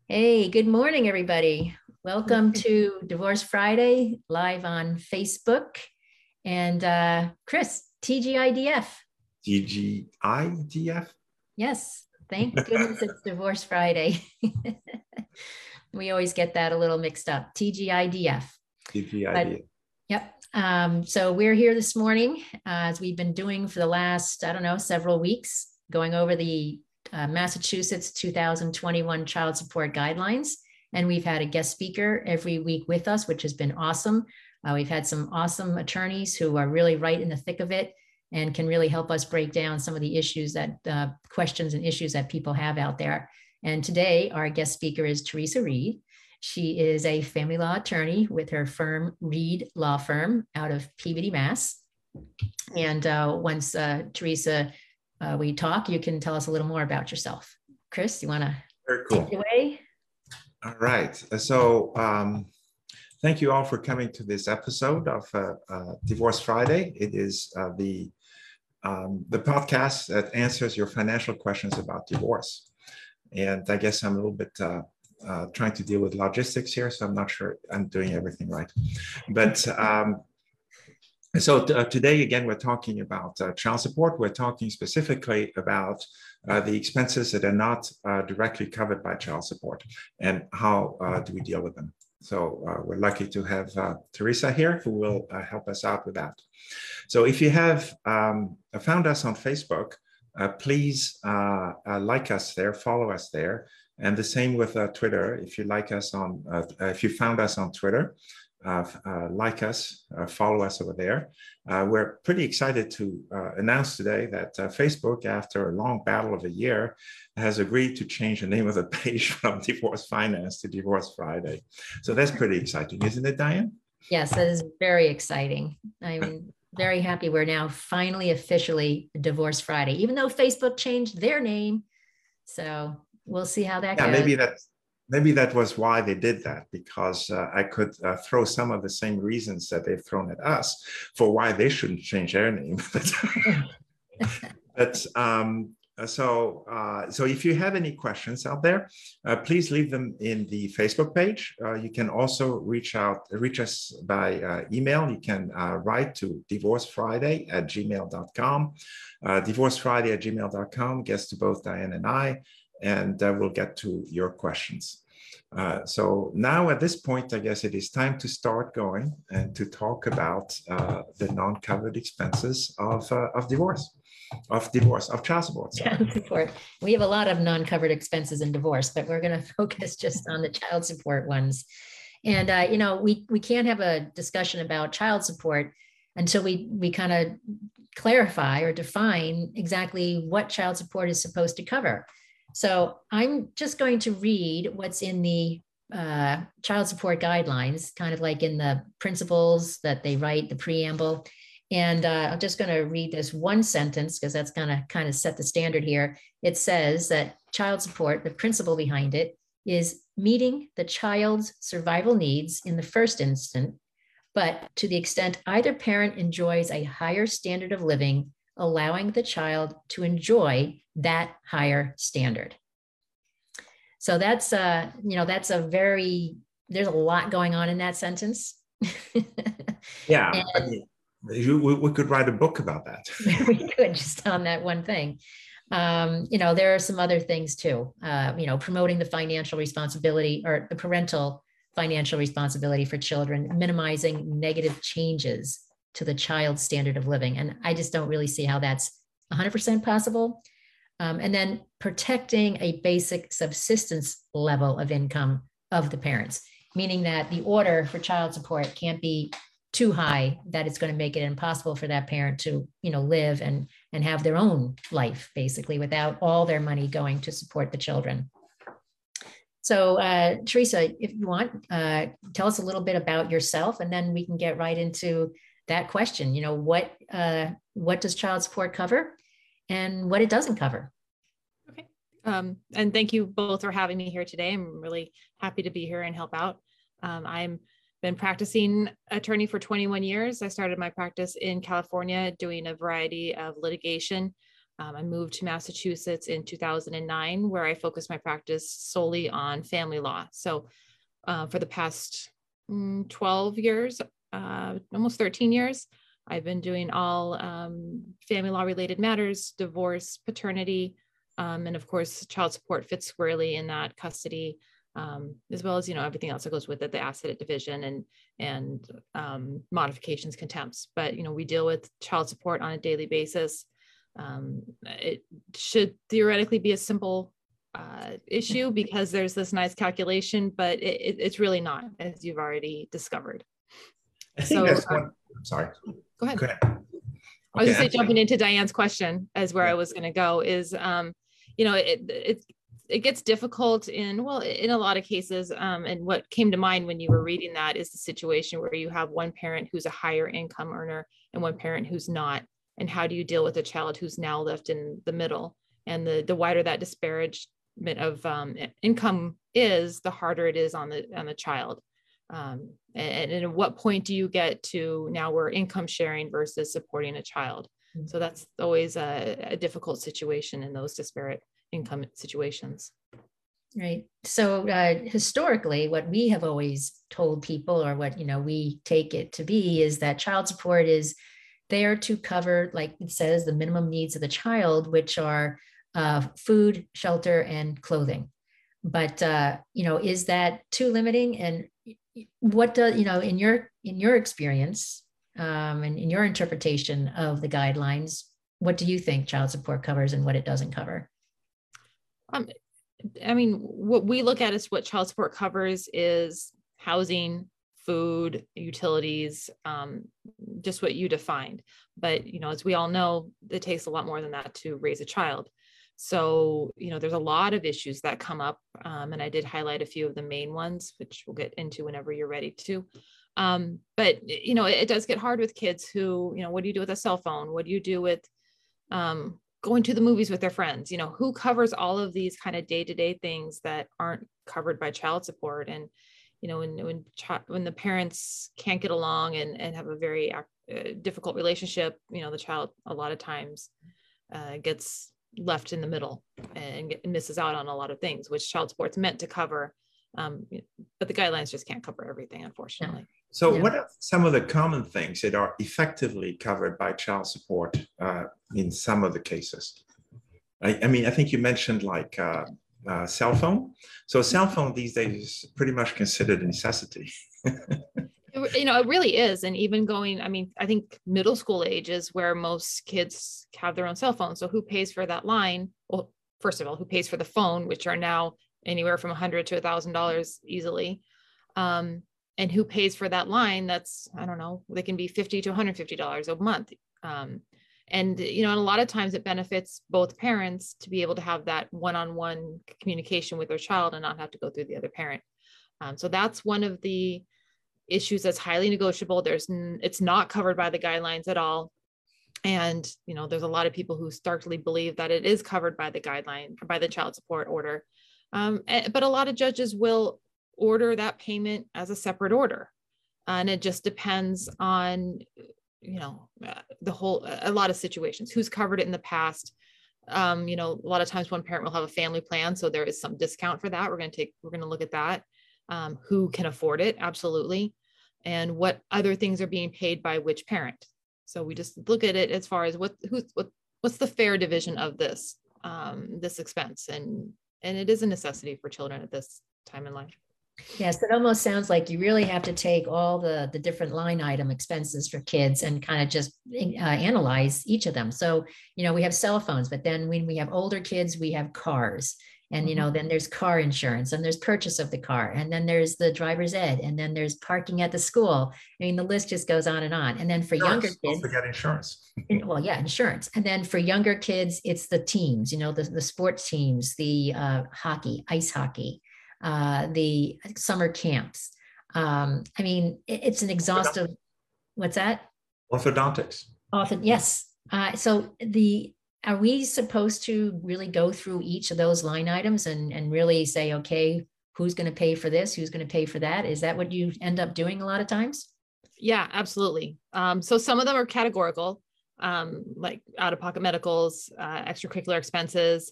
Hey, good morning, everybody. Welcome to Divorce Friday, live on Facebook. And Chris, TGIDF. TGIDF? Yes, thank goodness it's Divorce Friday. We always get that a little mixed up. TGIDF. But TGIDF. yep. So we're here this morning, as we've been doing for the last, I don't know, several weeks, going over the Massachusetts 2021 child support guidelines. And we've had a guest speaker every week with us, which has been awesome. We've had some awesome attorneys who are really right in the thick of it and can really help us break down some of the issues that questions and issues that people have out there. And today, our guest speaker is Teresa Reed. She is a family law attorney with her firm, Reed Law Firm, out of Peabody, Mass. And once Teresa, we talk, you can tell us a little more about yourself. Chris, you want to take it away? All right. So thank you all for coming to this episode of Divorce Friday. It is the podcast that answers your financial questions about divorce. And I guess I'm a little bit trying to deal with logistics here, so I'm not sure I'm doing everything right. But today, again, we're talking about child support. We're talking specifically about the expenses that are not directly covered by child support and how do we deal with them. So we're lucky to have Teresa here who will help us out with that. So if you have found us on Facebook, please like us there, follow us there. And the same with Twitter. If you like us on, if you found us on Twitter, like us, follow us over there. We're pretty excited to announce today that Facebook, after a long battle of a year, has agreed to change the name of the page from Divorce Finance to Divorce Friday. So that's pretty exciting, isn't it, Diane? Yes, that is very exciting. I'm very happy we're now finally officially Divorce Friday, even though Facebook changed their name. So we'll see how that goes. Maybe that was why they did that, because I could throw some of the same reasons that they've thrown at us for why they shouldn't change their name. So if you have any questions out there, please leave them in the Facebook page. You can also reach us by email. You can write to divorcefriday@gmail.com. Divorcefriday@gmail.com gets to both Diane and I, and we'll get to your questions. So now at this point, I guess it is time to start going and to talk about the non-covered expenses of child support. Child support. We have a lot of non-covered expenses in divorce, but we're going to focus just on the child support ones. And we can't have a discussion about child support until we kind of clarify or define exactly what child support is supposed to cover. So I'm just going to read what's in the child support guidelines, kind of like in the principles that they write, the preamble. And I'm just going to read this one sentence because that's going to kind of set the standard here. It says that child support, the principle behind it, is meeting the child's survival needs in the first instant, but to the extent either parent enjoys a higher standard of living, allowing the child to enjoy that higher standard. So that's there's a lot going on in that sentence. Yeah. We could write a book about that. We could, just on that one thing. There are some other things too. Promoting the financial responsibility or the parental financial responsibility for children, minimizing negative changes to the child's standard of living. And I just don't really see how that's 100% possible. And then protecting a basic subsistence level of income of the parents, meaning that the order for child support can't be too high that it's going to make it impossible for that parent to, live and have their own life, basically, without all their money going to support the children. So, Teresa, if you want, tell us a little bit about yourself, and then we can get right into that question. What does child support cover and what it doesn't cover? Okay. And thank you both for having me here today. I'm really happy to be here and help out. I'm been practicing attorney for 21 years. I started my practice in California doing a variety of litigation I moved to Massachusetts in 2009, where I focused my practice solely on family law. So for the past 12 years, almost 13 years, I've been doing all family law related matters, divorce, paternity, and of course, child support fits squarely in that, custody, as well as, everything else that goes with it, the asset division and modifications, contempts. But, we deal with child support on a daily basis. It should theoretically be a simple issue because there's this nice calculation, but it's really not, as you've already discovered. I think that's one. I'm sorry. Go ahead. Go ahead. I was just jumping into Diane's question as where I was going to go is, it gets difficult in a lot of cases. And what came to mind when you were reading that is the situation where you have one parent who's a higher income earner and one parent who's not. And how do you deal with a child who's now left in the middle? And the wider that disparagement of income is, the harder it is on the child. And at what point do you get to now we're income sharing versus supporting a child? Mm-hmm. So that's always a difficult situation in those disparate income situations. Right. So historically, what we have always told people, or what we take it to be, is that child support is there to cover, like it says, the minimum needs of the child, which are food, shelter, and clothing. But is that too limiting? And what does in your experience and in your interpretation of the guidelines, what do you think child support covers and what it doesn't cover? What we look at is what child support covers is housing, food, utilities, just what you defined. But, as we all know, it takes a lot more than that to raise a child. So, there's a lot of issues that come up. And I did highlight a few of the main ones, which we'll get into whenever you're ready to. But, it does get hard with kids who, what do you do with a cell phone? What do you do with going to the movies with their friends? Who covers all of these kind of day-to-day things that aren't covered by child support? And, when the parents can't get along and have a very difficult relationship, the child a lot of times gets left in the middle and misses out on a lot of things, which child support's meant to cover. But the guidelines just can't cover everything, unfortunately. So what are some of the common things that are effectively covered by child support in some of the cases? I think you mentioned like cell phone. So cell phone these days is pretty much considered a necessity. It really is. And even going, I think middle school age is where most kids have their own cell phone. So who pays for that line? Well, first of all, who pays for the phone, which are now anywhere from $100 to $1,000 easily. And who pays for that line? That's, I don't know, they can be $50 to $150 a month. And a lot of times it benefits both parents to be able to have that one-on-one communication with their child and not have to go through the other parent. So that's one of the issues that's highly negotiable. It's not covered by the guidelines at all. And, there's a lot of people who starkly believe that it is covered by the guideline, by the child support order. But a lot of judges will order that payment as a separate order. And it just depends on, a lot of situations, who's covered it in the past. A lot of times one parent will have a family plan. So there is some discount for that. We're going to look at that. Who can afford it? Absolutely. And what other things are being paid by which parent? So we just look at it as far as what's the fair division of this expense. And it is a necessity for children at this time in life. Yes, it almost sounds like you really have to take all the different line item expenses for kids and kind of just analyze each of them. So, we have cell phones, but then when we have older kids, we have cars. And, then there's car insurance and there's purchase of the car. And then there's the driver's ed. And then there's parking at the school. The list just goes on. And then for younger kids. Don't forget insurance. Insurance. And then for younger kids, it's the teams, the sports teams, the hockey, ice hockey, the summer camps. It's an exhaustive, what's that? Orthodontics. Yes. Are we supposed to really go through each of those line items and really say, okay, who's going to pay for this? Who's going to pay for that? Is that what you end up doing a lot of times? Yeah, absolutely. So some of them are categorical. like out-of-pocket medicals, extracurricular expenses,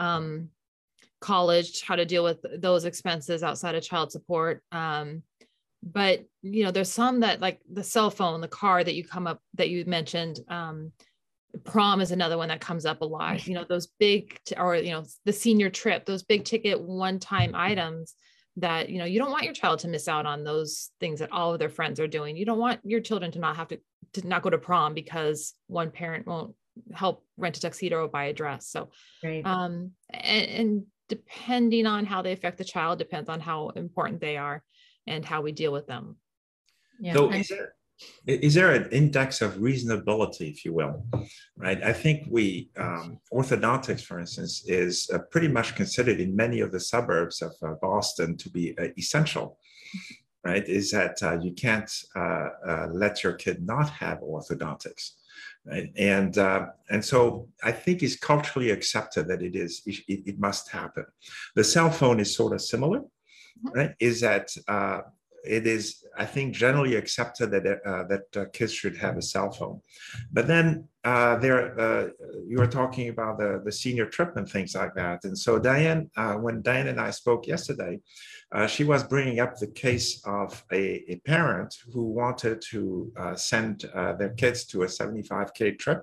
college, how to deal with those expenses outside of child support. But, you know, there's some that, like the cell phone, the car that you mentioned, prom is another one that comes up a lot, you know, those big, or, you know, the senior trip, those big ticket one-time items that, you know, you don't want your child to miss out on those things that all of their friends are doing. You don't want your children to not have to not go to prom because one parent won't help rent a tuxedo or buy a dress. So, Right. And depending on how they affect the child depends on how important they are and how we deal with them. Yeah. So is there an index of reasonability, if you will, right? I think orthodontics, for instance, is pretty much considered in many of the suburbs of Boston to be essential, right? Is that you can't let your kid not have orthodontics, right? And so I think it's culturally accepted that it must happen. The cell phone is sort of similar, right? Is that it is, I think, generally accepted that kids should have a cell phone. But then you were talking about the senior trip and things like that. And so Diane, when Diane and I spoke yesterday, she was bringing up the case of a parent who wanted to send their kids to a $75,000 trip,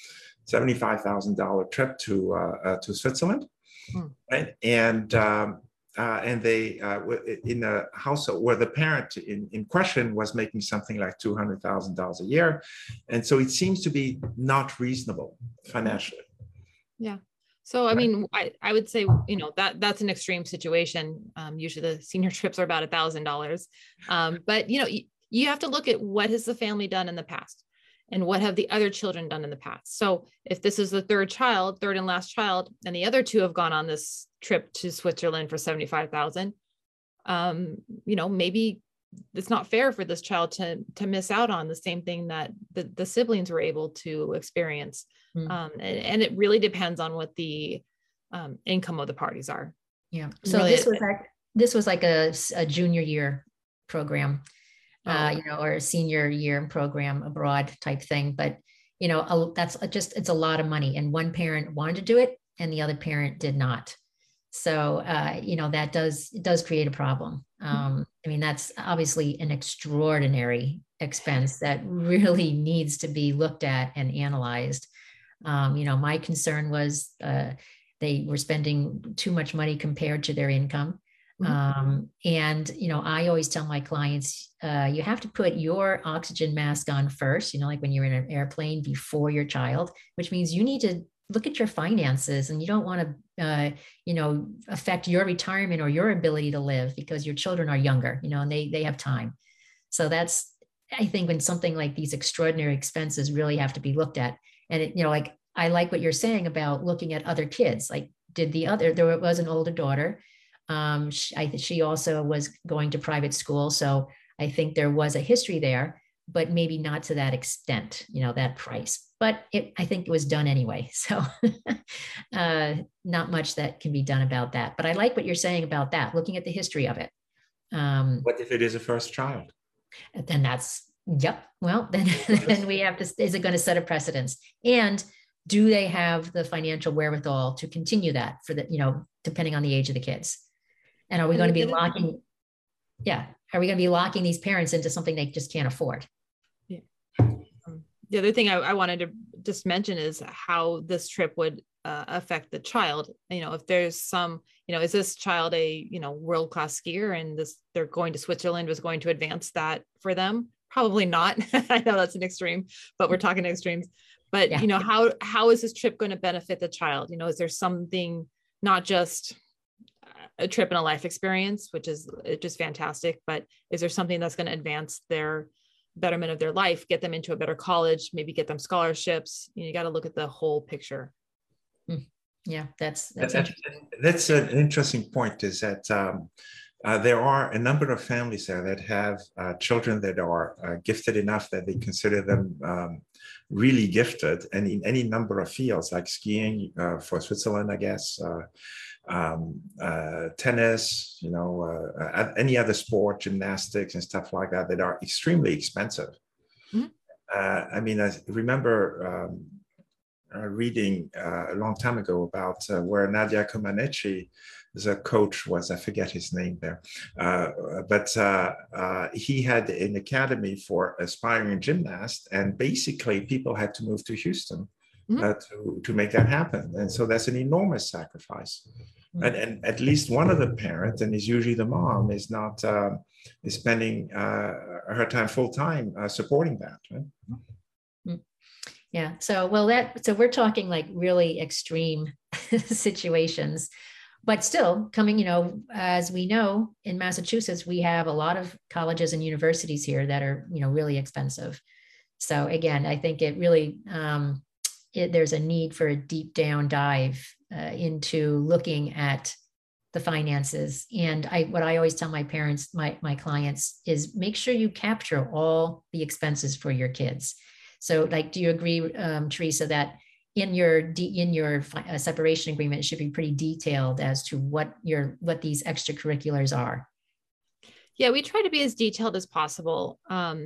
$75,000 trip to Switzerland, right? And they in a household where the parent in question was making something like $200,000 a year. And so it seems to be not reasonable financially. Yeah. So, I mean, I would say, you know, that's an extreme situation. Usually the senior trips are about $1,000. But, you know, you have to look at what has the family done in the past and what have the other children done in the past. So if this is the third and last child, and the other two have gone on this trip to Switzerland for $75,000, you know, maybe it's not fair for this child to miss out on the same thing that the siblings were able to experience. And it really depends on what the income of the parties are. Yeah. So really this was like a junior year program. You know, or a senior year program abroad type thing. But, you know, it's a lot of money. And one parent wanted to do it and the other parent did not. So, you know, it does create a problem. I mean, that's obviously an extraordinary expense that really needs to be looked at and analyzed. You know, my concern was they were spending too much money compared to their income. And, you know, I always tell my clients, you have to put your oxygen mask on first, you know, like when you're in an airplane before your child, which means you need to look at your finances and you don't want to, you know, affect your retirement or your ability to live because your children are younger, you know, and they have time. So that's, I think when something like these extraordinary expenses really have to be looked at. And, you know, like, I like what you're saying about looking at other kids, like there was an older daughter. She also was going to private school. So I think there was a history there, but maybe not to that extent, you know, that price, but I think it was done anyway. So not much that can be done about that, but I like what you're saying about that, looking at the history of it. What if it is a first child? Then well, then we have to, is it going to set a precedence? And do they have the financial wherewithal to continue that for the, you know, depending on the age of the kids? And are we going to be locking these parents into something they just can't afford? Yeah. The other thing I wanted to just mention is how this trip would affect the child. You know, if there's some, you know, is this child a, you know, world-class skier and they're going to Switzerland was going to advance that for them? Probably not. I know that's an extreme, but we're talking extremes. But, you know, how is this trip going to benefit the child? You know, is there something, not just a trip and a life experience, which is just fantastic, but is there something that's going to advance their betterment of their life, get them into a better college, maybe get them scholarships? You know, you got to look at the whole picture. Yeah, that's an interesting point, is that there are a number of families there that have children that are gifted enough that they consider them really gifted, and in any number of fields, like skiing for Switzerland, I guess, tennis, you know, any other sport, gymnastics and stuff like that, that are extremely expensive. I mean, I remember reading a long time ago about where Nadia Comaneci, the coach was, I forget his name there, but he had an academy for aspiring gymnasts, and basically people had to move to Houston to make that happen. And so that's an enormous sacrifice. And at least one of the parents, and it's usually the mom, is not is spending her time full time supporting that. Right? Yeah. So, so we're talking like really extreme situations, but still coming, as we know, in Massachusetts, we have a lot of colleges and universities here that are, really expensive. So again, I think it really, there's a need for a deep down dive into looking at the finances. And what I always tell my parents, my clients, is make sure you capture all the expenses for your kids. So, like, do you agree, Teresa, that in your separation agreement, it should be pretty detailed as to what these extracurriculars are? Yeah, we try to be as detailed as possible,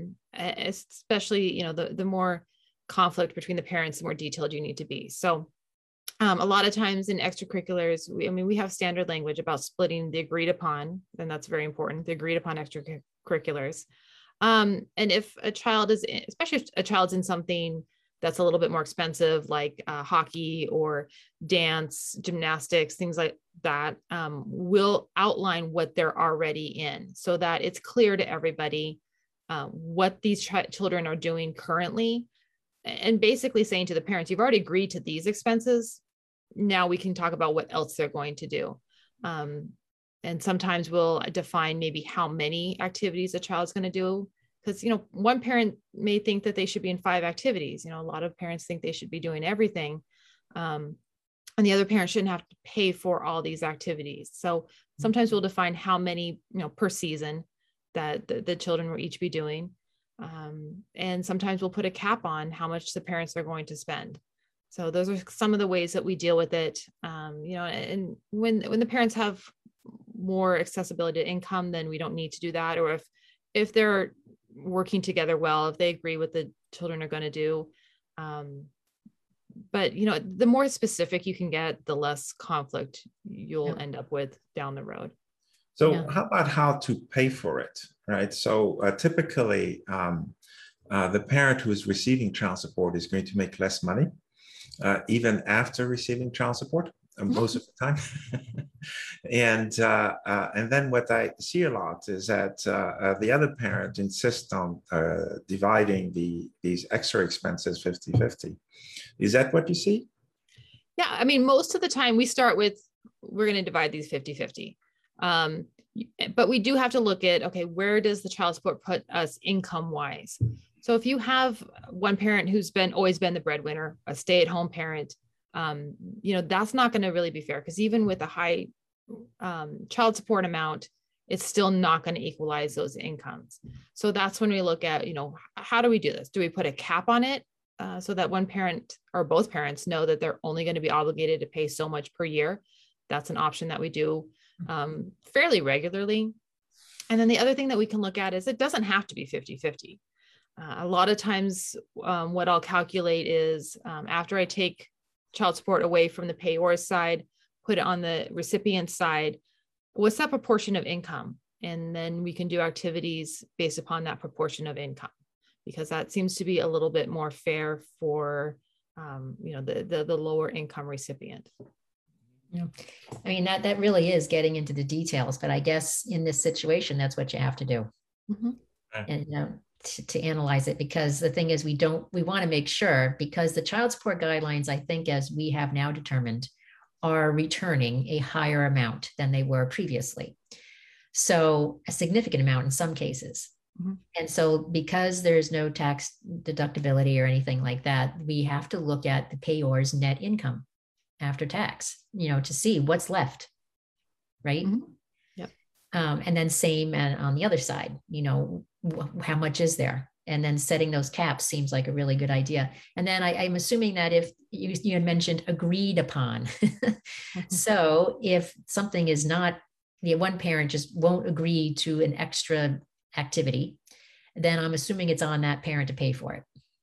especially, the more conflict between the parents, the more detailed you need to be. So a lot of times in extracurriculars, we have standard language about splitting the agreed upon, and that's very important, the agreed upon extracurriculars. And if a child is, especially if a child's in something that's a little bit more expensive, like hockey or dance, gymnastics, things like that, we'll outline what they're already in so that it's clear to everybody what these children are doing currently. And basically saying to the parents, you've already agreed to these expenses. Now we can talk about what else they're going to do. And sometimes we'll define maybe how many activities a child's going to do. Because, one parent may think that they should be in 5 activities. A lot of parents think they should be doing everything. And the other parent shouldn't have to pay for all these activities. So sometimes we'll define how many, per season that the children will each be doing. And sometimes we'll put a cap on how much the parents are going to spend. So those are some of the ways that we deal with it. And when the parents have more accessibility to income, then we don't need to do that. Or if they're working together well, if they agree what the children are going to do. But, the more specific you can get, the less conflict you'll end up with down the road. So how about how to pay for it, right? So typically, the parent who is receiving child support is going to make less money, even after receiving child support, most of the time. And then what I see a lot is that the other parent insists on dividing these extra expenses 50-50. Is that what you see? Yeah, most of the time we start with, we're going to divide these 50-50. But we do have to look at, okay, where does the child support put us income wise? So if you have one parent who's always been the breadwinner, a stay-at-home parent, that's not going to really be fair, because even with a high child support amount, it's still not going to equalize those incomes. So that's when we look at, how do we do this? Do we put a cap on it so that one parent or both parents know that they're only going to be obligated to pay so much per year? That's an option that we do fairly regularly. And then the other thing that we can look at is it doesn't have to be 50-50. A lot of times what I'll calculate is after I take child support away from the payor's side, put it on the recipient side, what's that proportion of income? And then we can do activities based upon that proportion of income, because that seems to be a little bit more fair for the lower income recipient. Yeah. That really is getting into the details, but I guess in this situation, that's what you have to do. And to analyze it, because the thing is, we want to make sure, because the child support guidelines, I think, as we have now determined, are returning a higher amount than they were previously. So a significant amount in some cases. And so because there's no tax deductibility or anything like that, we have to look at the payor's net income after tax, to see what's left, right? And then same on the other side, how much is there? And then setting those caps seems like a really good idea. And then I'm assuming that if you had mentioned agreed upon, so if something is not, one parent just won't agree to an extra activity, then I'm assuming it's on that parent to pay for it.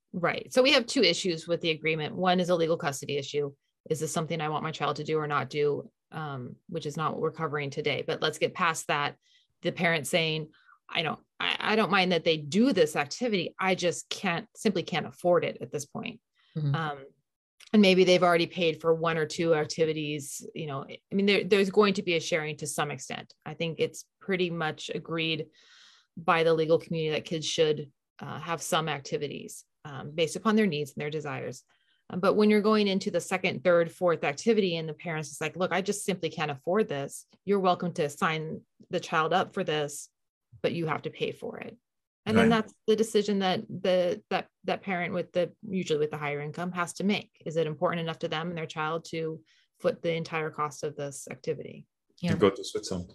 Right. So we have two issues with the agreement. One is a legal custody issue. Is this something I want my child to do or not do? Which is not what we're covering today. But let's get past that. The parent saying, I don't mind that they do this activity. I just simply can't afford it at this point. Mm-hmm. And maybe they've already paid for one or two activities. There's going to be a sharing to some extent. I think it's pretty much agreed by the legal community that kids should have some activities based upon their needs and their desires. But when you're going into the second, third, fourth activity and the parents is like, look, I just simply can't afford this. You're welcome to sign the child up for this, but you have to pay for it. And then that's the decision that that parent usually with the higher income has to make. Is it important enough to them and their child to foot the entire cost of this activity? To go to Switzerland.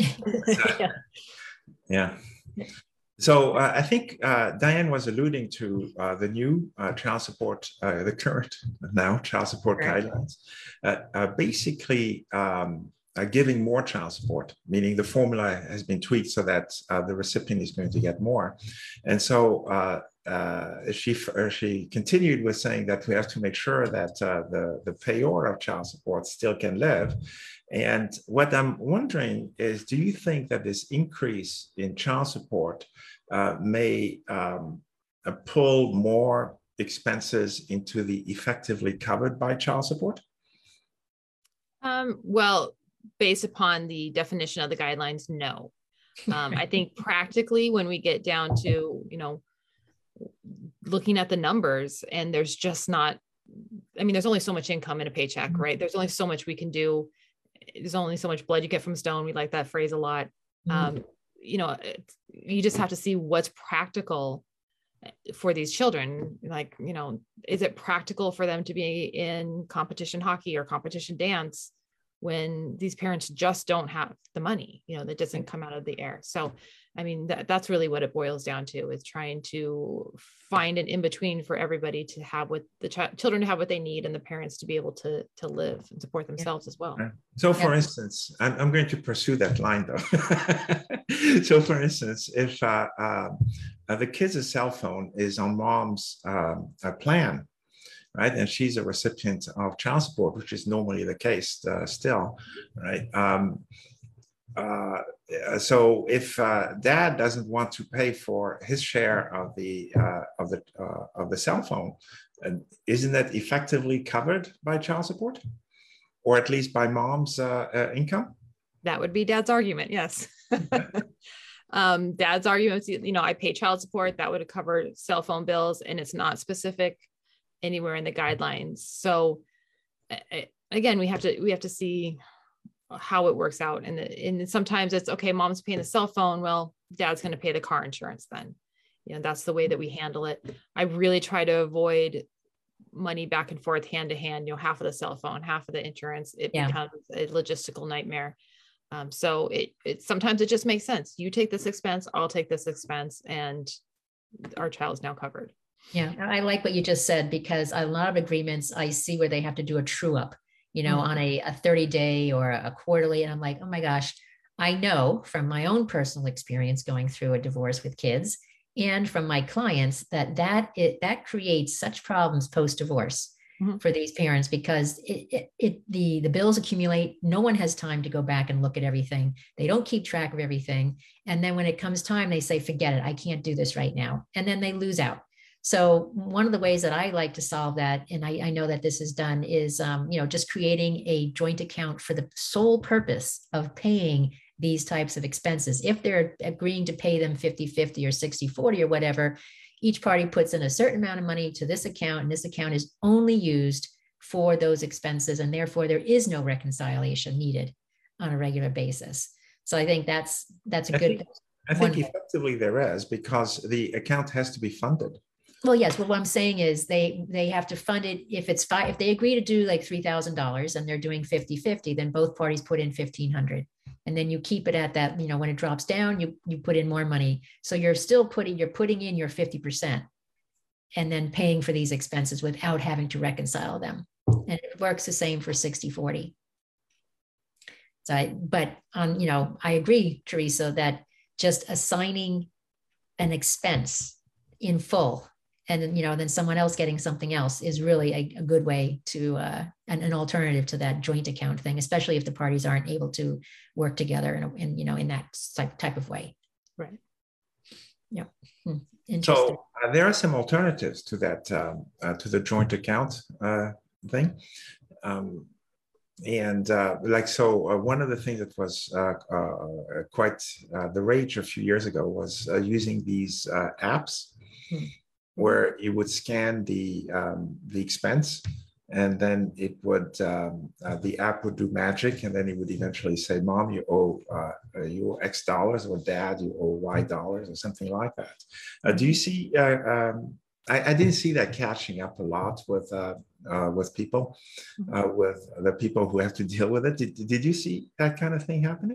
Yeah. So I think Diane was alluding to the new child support, the current now child support guidelines, basically giving more child support, meaning the formula has been tweaked so that the recipient is going to get more. And so she continued with saying that we have to make sure that the payor of child support still can live. And what I'm wondering is, do you think that this increase in child support may pull more expenses into the effectively covered by child support? Well, based upon the definition of the guidelines, no. I think practically when we get down to, looking at the numbers, and there's just not, there's only so much income in a paycheck, right? There's only so much we can do. There's only so much blood you get from a stone. We like that phrase a lot. You just have to see what's practical for these children. Like, is it practical for them to be in competition hockey or competition dance when these parents just don't have the money, that doesn't come out of the air? So, that's really what it boils down to, is trying to find an in-between for everybody to have what the children to have what they need, and the parents to be able to live and support themselves as well. So for instance, I'm going to pursue that line though. So for instance, if the kid's cell phone is on mom's plan, right, and she's a recipient of child support, which is normally the case still, right? So if dad doesn't want to pay for his share of the cell phone, isn't that effectively covered by child support, or at least by mom's income? That would be dad's argument, yes. Dad's argument, I pay child support, that would cover cell phone bills, and it's not specific anywhere in the guidelines. So again, we have to see how it works out. And sometimes it's okay, mom's paying the cell phone, well, dad's going to pay the car insurance then. That's the way that we handle it. I really try to avoid money back and forth, hand to hand, half of the cell phone, half of the insurance. It becomes a logistical nightmare. So it sometimes it just makes sense. You take this expense, I'll take this expense, and our child is now covered. Yeah, I like what you just said, because a lot of agreements I see where they have to do a true up, on a 30-day or a quarterly. And I'm like, oh my gosh, I know from my own personal experience going through a divorce with kids and from my clients that creates such problems post-divorce for these parents, because the bills accumulate. No one has time to go back and look at everything. They don't keep track of everything. And then when it comes time, they say, forget it, I can't do this right now. And then they lose out. So one of the ways that I like to solve that, and I know that this is done, is just creating a joint account for the sole purpose of paying these types of expenses. If they're agreeing to pay them 50-50 or 60-40 or whatever, each party puts in a certain amount of money to this account, and this account is only used for those expenses, and therefore there is no reconciliation needed on a regular basis. So I think that's a good. I think effectively there is, because the account has to be funded. Well, yes. Well, what I'm saying is they have to fund it. If they agree to do like $3,000 and they're doing 50-50, then both parties put in $1,500, and then you keep it at that. When it drops down, you put in more money. So you're putting in your 50%, and then paying for these expenses without having to reconcile them. And it works the same for 60-40. So I agree, Teresa, that just assigning an expense in full and then, then someone else getting something else is really a good way to, an alternative to that joint account thing, especially if the parties aren't able to work together in that type of way. Right. Yeah. Interesting. So there are some alternatives to that, to the joint account thing. One of the things that was quite the rage a few years ago was using these apps where you would scan the expense, and then it would the app would do magic, and then it would eventually say, "Mom, you owe X dollars," or "Dad, you owe Y dollars," or something like that. Do you see? I didn't see that catching up a lot with people, with the people who have to deal with it. Did you see that kind of thing happening?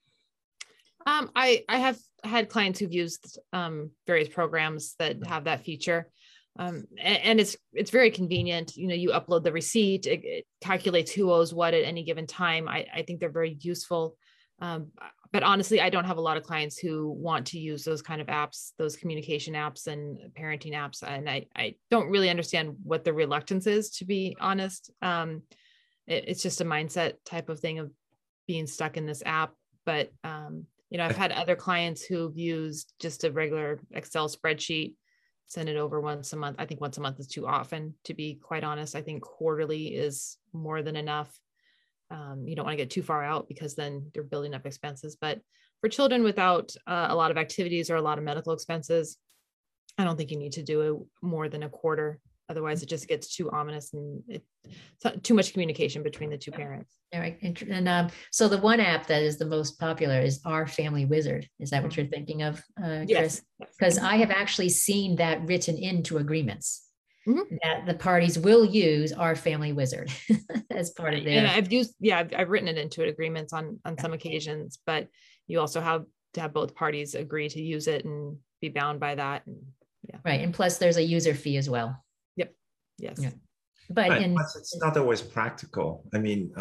I have had clients who've used various programs that have that feature. And it's very convenient. You upload the receipt, it calculates who owes what at any given time. I think they're very useful. But honestly, I don't have a lot of clients who want to use those kind of apps, those communication apps and parenting apps. And I don't really understand what the reluctance is, to be honest. It's just a mindset type of thing of being stuck in this app. But, I've had other clients who've used just a regular Excel spreadsheet, send it over once a month. I think once a month is too often, to be quite honest. I think quarterly is more than enough. You don't want to get too far out because then you're building up expenses. But for children without a lot of activities or a lot of medical expenses, I don't think you need to do more than a quarter. Otherwise, it just gets too ominous and too much communication between the two parents. All right. And so the one app that is the most popular is Our Family Wizard. Is that what you're thinking of, Chris? Yes. Because I have actually seen that written into agreements. Mm-hmm. That the parties will use Our Family Wizard as part of their. And I've written it into agreements on some occasions, but you also have to have both parties agree to use it and be bound by that. And, right. And plus there's a user fee as well. Yep. Yes. Yeah. But it's not always practical. I mean,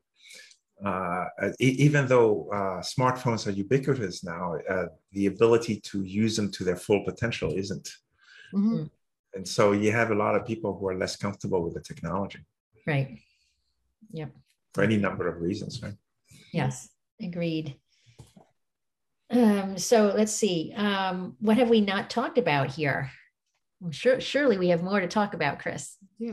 even though smartphones are ubiquitous now, the ability to use them to their full potential isn't. Mm-hmm. And so you have a lot of people who are less comfortable with the technology. Right. Yep. For any number of reasons, right? Yes, agreed. So let's see. What have we not talked about here? Well, surely we have more to talk about, Chris. Yeah.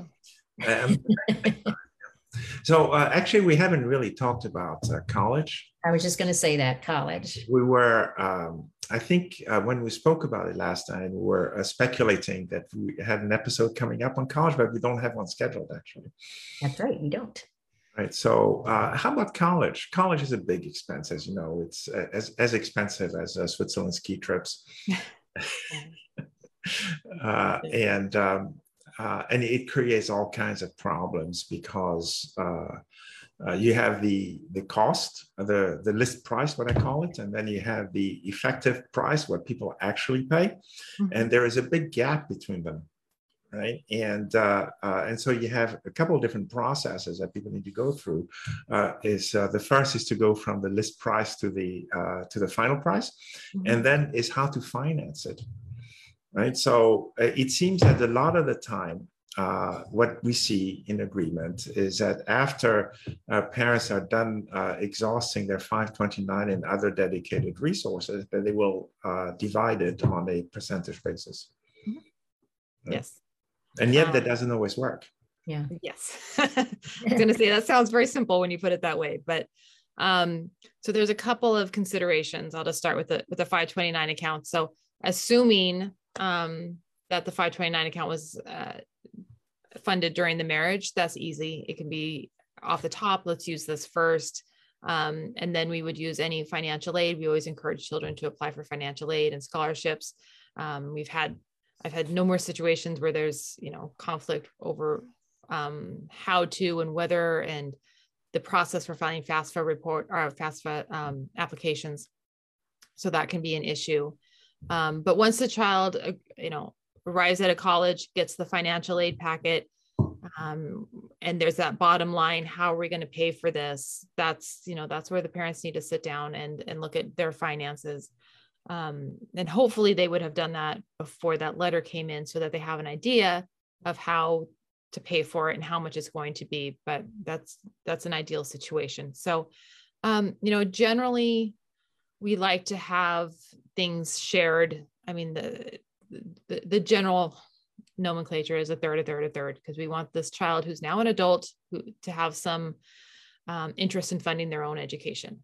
So actually, we haven't really talked about college. I was just going to say that, college. We were, I think when we spoke about it last time, we were speculating that we had an episode coming up on college, but we don't have one scheduled, actually. That's right, we don't. Right. So how about college? College is a big expense, as you know. It's as expensive as Switzerland ski trips. And it creates all kinds of problems because you have the cost, the list price, what I call it, and then you have the effective price, what people actually pay, mm-hmm. and there is a big gap between them, right? And so you have a couple of different processes that people need to go through. The first is to go from the list price to the final price, mm-hmm. and then is how to finance it. Right. So it seems that a lot of the time, what we see in agreement is that after parents are done exhausting their 529 and other dedicated resources, that they will divide it on a percentage basis. Mm-hmm. Right? Yes. And yet that doesn't always work. Yeah. Yes. I was going to say that sounds very simple when you put it that way, but so there's a couple of considerations. I'll just start with the 529 account. So assuming that the 529 account was funded during the marriage, that's easy. It can be off the top. Let's use this first. And then we would use any financial aid. We always encourage children to apply for financial aid and scholarships. I've had no more situations where there's, conflict over how to and whether and the process for filing FAFSA report or FAFSA applications. So that can be an issue. But once the child, arrives at a college, gets the financial aid packet, and there's that bottom line, how are we going to pay for this? That's where the parents need to sit down and look at their finances. And hopefully they would have done that before that letter came in so that they have an idea of how to pay for it and how much it's going to be. But that's an ideal situation. So, generally we like to have things shared. I mean, the general nomenclature is a third, because we want this child who's now an adult to have some interest in funding their own education.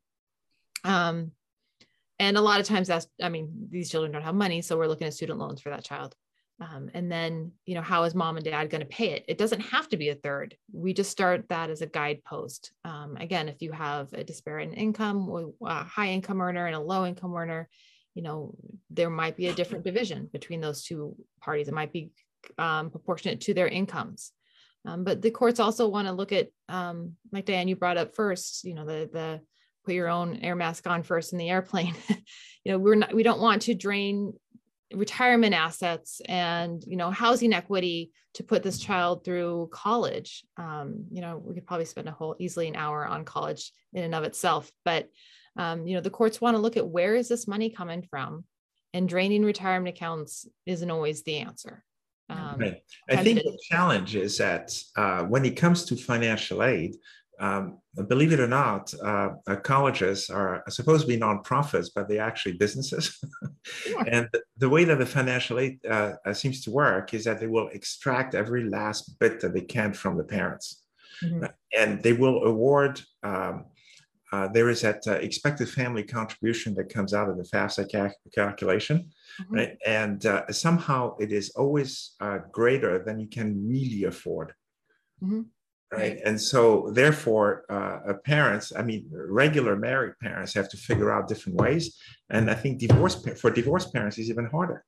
And a lot of times these children don't have money, so we're looking at student loans for that child. And then, how is mom and dad going to pay it? It doesn't have to be a third. We just start that as a guidepost. Again, if you have a disparate in income, a high income earner and a low income earner, there might be a different division between those two parties. It might be proportionate to their incomes. But the courts also want to look at, like Diane, you brought up first, the put your own air mask on first in the airplane. We don't want to drain retirement assets and, housing equity to put this child through college. We could probably spend easily an hour on college in and of itself, but, the courts want to look at where is this money coming from, and draining retirement accounts isn't always the answer. Right. I think the challenge is that when it comes to financial aid, believe it or not, colleges are supposed to be nonprofits, but they're actually businesses. Yeah. And the way that the financial aid seems to work is that they will extract every last bit that they can from the parents. Mm-hmm. And they will award, there is that expected family contribution that comes out of the FAFSA calculation, mm-hmm. right? And somehow it is always greater than you can really afford. Mm-hmm. Right. And so therefore, parents, regular married parents have to figure out different ways. And I think divorced parents is even harder.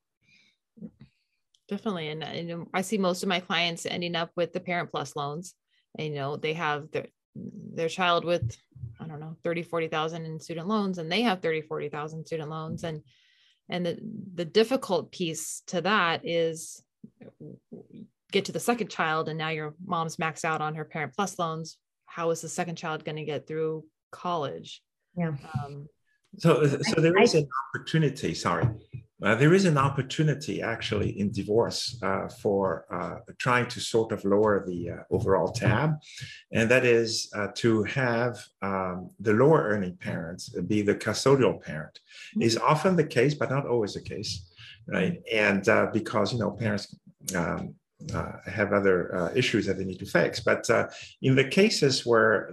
Definitely. And I see most of my clients ending up with the Parent Plus loans. And, they have their child with, 30, 40,000 in student loans, and they have 30, 40,000 student loans. And the difficult piece to that is get to the second child, and now your mom's maxed out on her Parent Plus loans. How is the second child going to get through college? Yeah. So there is an opportunity. There is an opportunity actually in divorce for trying to sort of lower the overall tab, and that is to have the lower earning parents be the custodial parent. Mm-hmm. Is often the case, but not always the case, right? And because parents have other issues that they need to fix. But in the cases where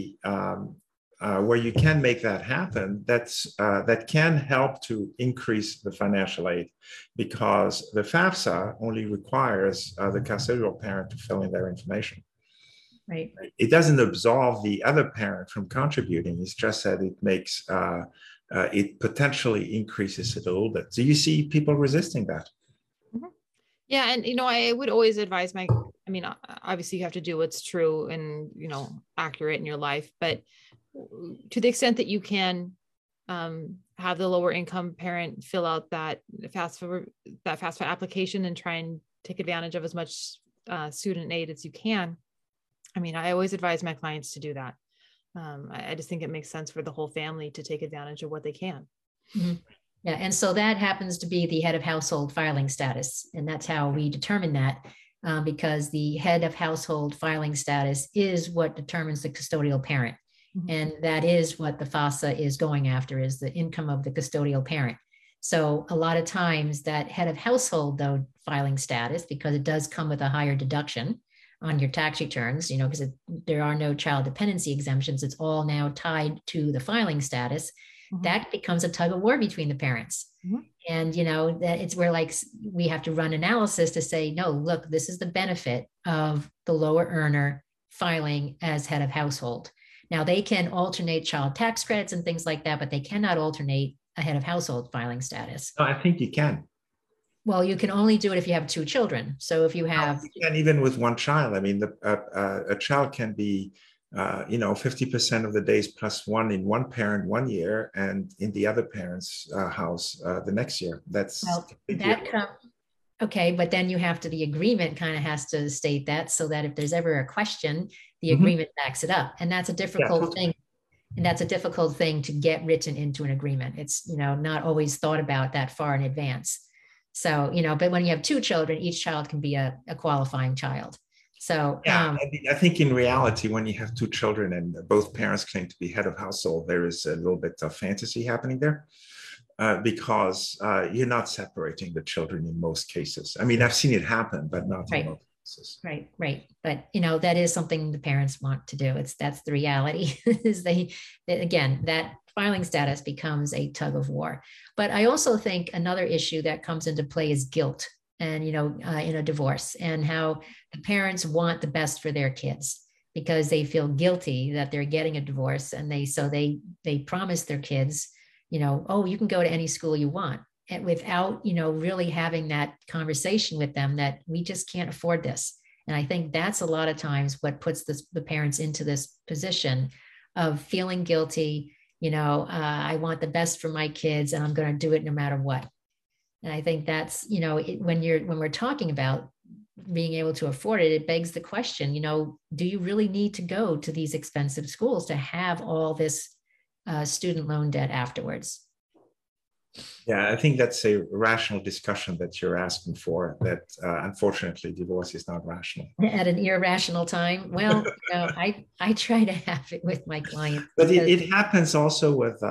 where you can make that happen, that can help to increase the financial aid, because the FAFSA only requires the custodial parent to fill in their information. Right. It doesn't absolve the other parent from contributing. It's just that it makes it potentially increases it a little bit. So you see people resisting that. Yeah. And, I would always advise obviously you have to do what's true and, accurate in your life, but to the extent that you can have the lower income parent fill out that FAFSA application and try and take advantage of as much student aid as you can. I always advise my clients to do that. I just think it makes sense for the whole family to take advantage of what they can. Mm-hmm. Yeah, and so that happens to be the head of household filing status. And that's how we determine that, because the head of household filing status is what determines the custodial parent. Mm-hmm. And that is what the FAFSA is going after, is the income of the custodial parent. So a lot of times that head of household, though, filing status, because it does come with a higher deduction on your tax returns, because there are no child dependency exemptions. It's all now tied to the filing status. Mm-hmm. That becomes a tug of war between the parents. Mm-hmm. And, that it's where we have to run analysis to say, no, look, this is the benefit of the lower earner filing as head of household. Now they can alternate child tax credits and things like that, but they cannot alternate a head of household filing status. No, I think you can. Well, you can only do it if you have 2 children. So if you have, you can even with 1 child. A child can be 50% of the days plus 1 in one parent 1 year, and in the other parent's house the next year. Okay, but then the agreement kind of has to state that, so that if there's ever a question, the agreement backs it up. And that's a difficult thing And that's a difficult thing to get written into an agreement. It's, not always thought about that far in advance. So, but when you have two children, each child can be a qualifying child. So, yeah, I think in reality, when you have two children and both parents claim to be head of household, there is a little bit of fantasy happening there. Because you're not separating the children in most cases. I mean, I've seen it happen, but not in most cases. Right. But that is something the parents want to do. That's the reality. Is again, that filing status becomes a tug of war. But I also think another issue that comes into play is guilt, and in a divorce, and how the parents want the best for their kids because they feel guilty that they're getting a divorce, and they promise their kids, oh, you can go to any school you want, and without, really having that conversation with them that we just can't afford this. And I think that's a lot of times what puts the parents into this position of feeling guilty. I want the best for my kids and I'm going to do it no matter what. And I think that's, when we're talking about being able to afford it, it begs the question, do you really need to go to these expensive schools to have all this student loan debt afterwards? Yeah, I think that's a rational discussion that you're asking for, that unfortunately divorce is not rational. At an irrational time. Well, I try to have it with my clients. But it happens also with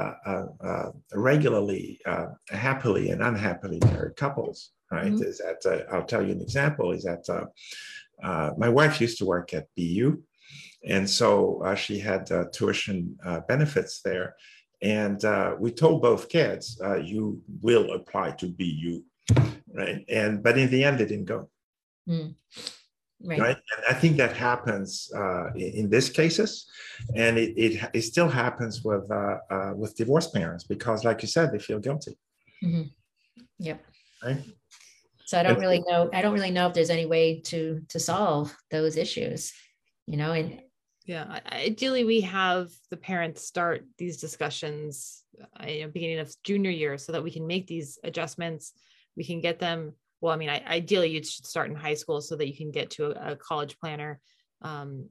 regularly, happily and unhappily married couples, right? Mm-hmm. Is that, I'll tell you an example, is that my wife used to work at BU. And so she had tuition benefits there. And we told both kids, you will apply to BU, right? But in the end, they didn't go. Mm. Right. And I think that happens in these cases, and it still happens with divorced parents because, like you said, they feel guilty. Mm-hmm. Yep. Right. So I don't really know if there's any way to solve those issues, and. Yeah, ideally we have the parents start these discussions beginning of junior year so that we can make these adjustments. We can get them, well, I mean, ideally you should start in high school so that you can get to a college planner, and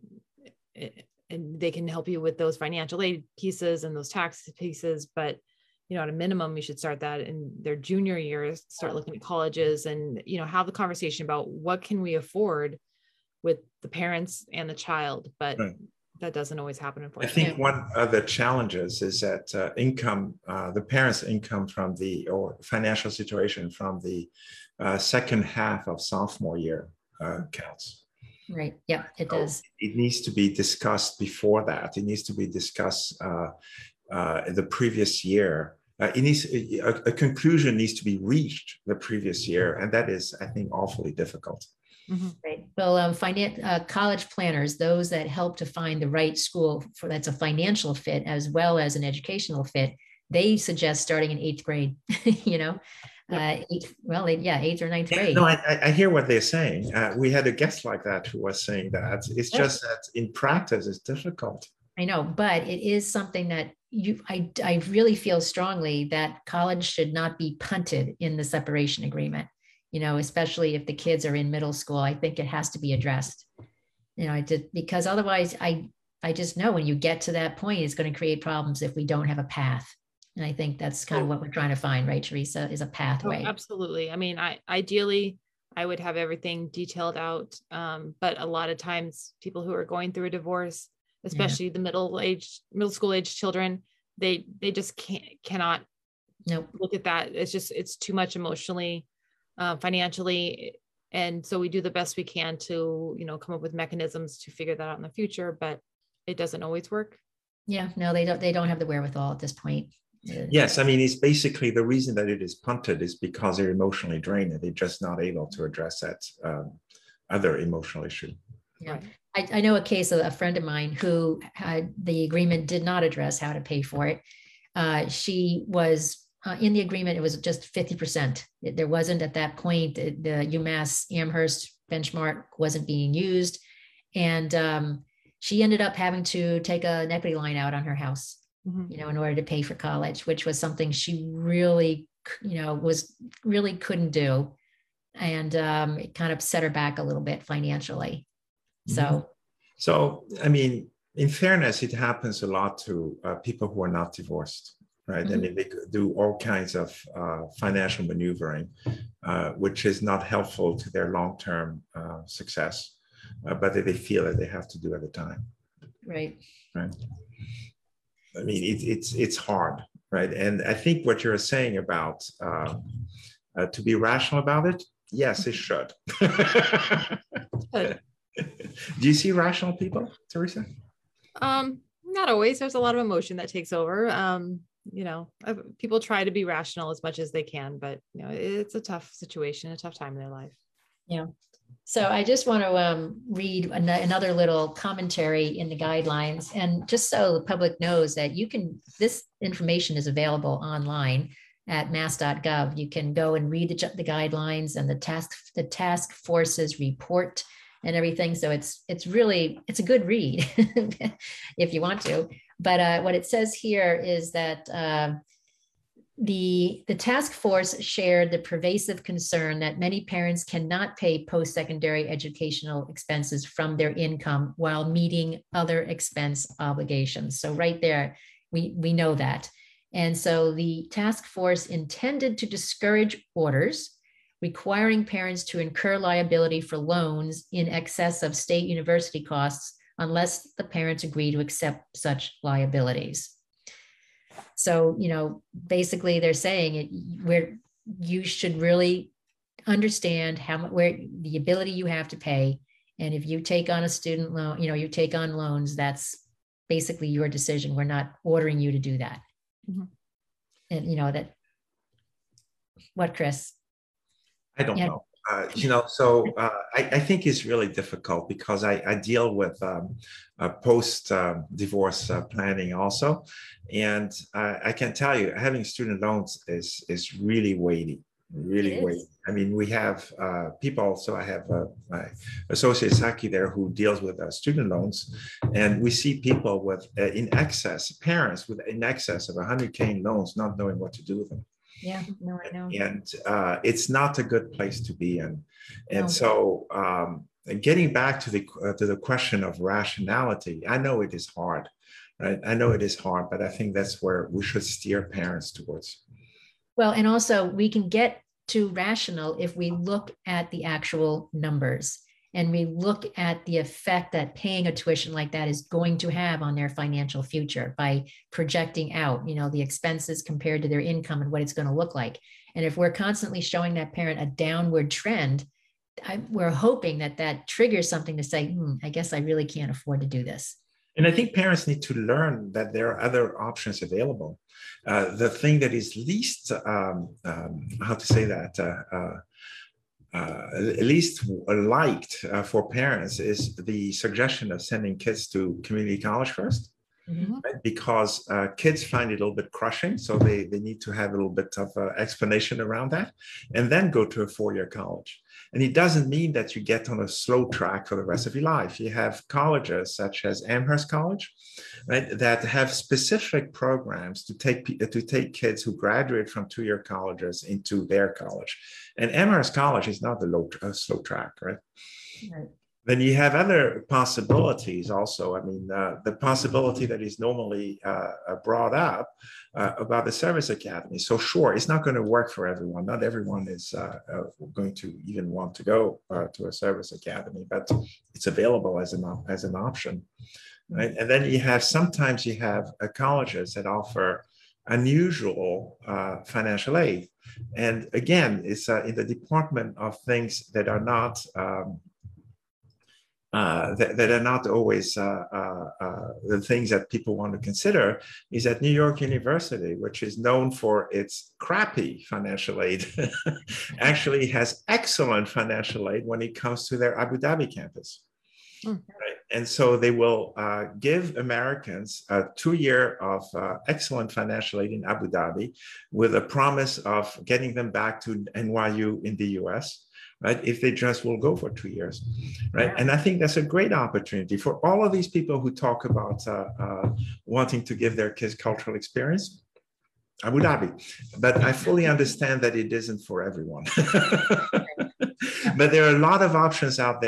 they can help you with those financial aid pieces and those tax pieces. But, at a minimum, we should start that in their junior years, start looking at colleges and, have the conversation about what can we afford with the parents and the child, but that doesn't always happen, unfortunately. I think one of the challenges is that the parents' income or financial situation from the second half of sophomore year counts. Right. Yeah, it does. It needs to be discussed before that. It needs to be discussed the previous year. A conclusion needs to be reached the previous year, and that is, I think, awfully difficult. Mm-hmm. Right. Well, college planners, those that help to find the right school that's a financial fit as well as an educational fit, they suggest starting in 8th grade. Yep. 8th or 9th grade. No, I hear what they're saying. We had a guest like that who was saying that. It's just that in practice, it's difficult. I know, but it is something that I really feel strongly that college should not be punted in the separation agreement. Especially if the kids are in middle school, I think it has to be addressed. Because otherwise I just know when you get to that point, it's going to create problems if we don't have a path. And I think that's kind of what we're trying to find, right, Teresa, is a pathway. Oh, absolutely. I mean, ideally, I would have everything detailed out. But a lot of times people who are going through a divorce, especially the middle school age children, they just cannot look at that. It's too much emotionally, financially. And so we do the best we can to, come up with mechanisms to figure that out in the future, but it doesn't always work. Yeah, no, they don't have the wherewithal at this point. Yes. I mean, it's basically the reason that it is punted is because they're emotionally drained and they're just not able to address that other emotional issue. Yeah. I know a case of a friend of mine who the agreement did not address how to pay for it. She was in the agreement, it was just 50%. There wasn't at that point, the UMass Amherst benchmark wasn't being used. And she ended up having to take an equity line out on her house, in order to pay for college, which was something she really, couldn't do. And it kind of set her back a little bit financially. So, I mean, in fairness, it happens a lot to people who are not divorced, right? Mm-hmm. And they do all kinds of financial maneuvering, which is not helpful to their long-term success, but they feel that they have to do at the time. Right. Right. I mean, it's hard, right? And I think what you're saying about to be rational about it, yes, it should. Do you see rational people, Teresa? Not always. There's a lot of emotion that takes over. You know, people try to be rational as much as they can, but you know, it's a tough situation, a tough time in their life. Yeah. So I just want to read another little commentary in the guidelines, and just so the public knows that this information is available online at mass.gov. You can go and read the guidelines and the task forces report and everything. So it's a good read if you want to. But what it says here is that the task force shared the pervasive concern that many parents cannot pay post-secondary educational expenses from their income while meeting other expense obligations. So right there, we know that. And so the task force intended to discourage orders requiring parents to incur liability for loans in excess of state university costs unless the parents agree to accept such liabilities. So, you know, basically they're saying where you should really understand where the ability you have to pay. And if you take on a student loan, you know, you take on loans, that's basically your decision. We're not ordering you to do that. Mm-hmm. And, you know, what, Chris? I don't know. You know, so I think it's really difficult because I deal with post-divorce planning also. And I can tell you, having student loans is really weighty, really weighty. I mean, we have people, so I have my associate Saki there who deals with student loans. And we see people with parents with in excess of 100K in loans, not knowing what to do with them. Yeah, no, I know. And it's not a good place to be in. And so getting back to the question of rationality, I know it is hard, right? I know it is hard, but I think that's where we should steer parents towards. Well, and also we can get to rational if we look at the actual numbers and we look at the effect that paying a tuition like that is going to have on their financial future by projecting out, you know, the expenses compared to their income and what it's going to look like. And if we're constantly showing that parent a downward trend, we're hoping that triggers something to say, I guess I really can't afford to do this. And I think parents need to learn that there are other options available. The thing that is least, least liked for parents is the suggestion of sending kids to community college first, right? Because kids find it a little bit crushing. So they need to have a little bit of explanation around that and then go to a four-year college. And it doesn't mean that you get on a slow track for the rest of your life. You have colleges such as Amherst College, right, that have specific programs to take kids who graduate from two-year colleges into their college. And Amherst College is not the slow track, right? Right. Then you have other possibilities also. I mean, the possibility that is normally brought up about the service academy. So sure, it's not going to work for everyone. Not everyone is going to even want to go to a service academy, but it's available as an option, right? And then sometimes you have colleges that offer unusual financial aid. And again, it's in the department of things that are not that are not always the things that people want to consider, is that New York University, which is known for its crappy financial aid, actually has excellent financial aid when it comes to their Abu Dhabi campus. Right? And so they will give Americans a 2-year of excellent financial aid in Abu Dhabi with a promise of getting them back to NYU in the US. Right? If they just will go for 2 years, right? And I think that's a great opportunity for all of these people who talk about wanting to give their kids cultural experience, Abu Dhabi. But I fully understand that it isn't for everyone. But there are a lot of options out there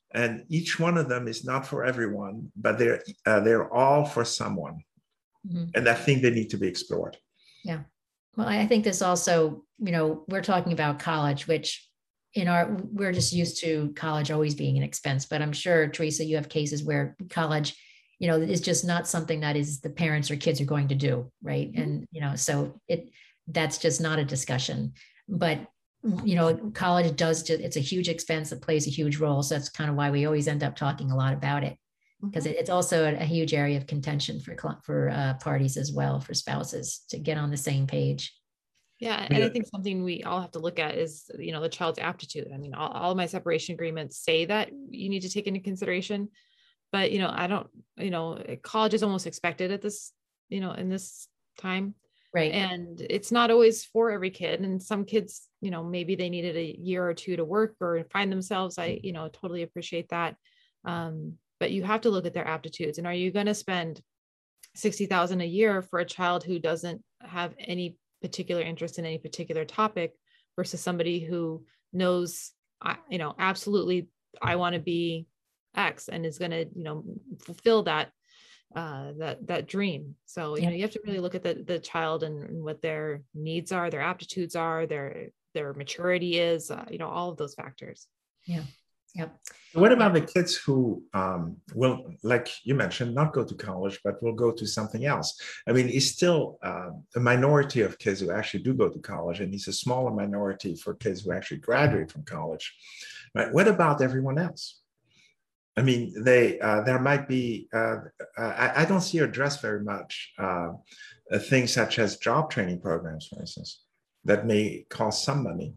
and each one of them is not for everyone, but they're all for someone. Mm-hmm. And I think they need to be explored. Yeah. Well, I think this also, we're talking about college, which we're just used to college always being an expense, but I'm sure, Teresa, you have cases where college, is just not something that is the parents or kids are going to do. Right. Mm-hmm. And, so that's just not a discussion, but college it's a huge expense that plays a huge role. So that's kind of why we always end up talking a lot about it, because it's also a huge area of contention for parties as well, for spouses to get on the same page. Yeah. And I think something we all have to look at is, the child's aptitude. I mean, all of my separation agreements say that you need to take into consideration, but, I don't, college is almost expected at this, in this time. Right. And it's not always for every kid. And some kids, maybe they needed a year or two to work or find themselves. I, totally appreciate that. But you have to look at their aptitudes. And are you going to spend $60,000 a year for a child who doesn't have any particular interest in any particular topic versus somebody who knows, absolutely, I want to be X and is going to, fulfill that dream. So, you have to really look at the child and what their needs are, their aptitudes are, their maturity is, all of those factors. Yeah. Yep. What about the kids who will, like you mentioned, not go to college, but will go to something else? I mean, it's still a minority of kids who actually do go to college, and it's a smaller minority for kids who actually graduate from college. Right? What about everyone else? I mean, there might be, I don't see addressed very much things such as job training programs, for instance, that may cost some money.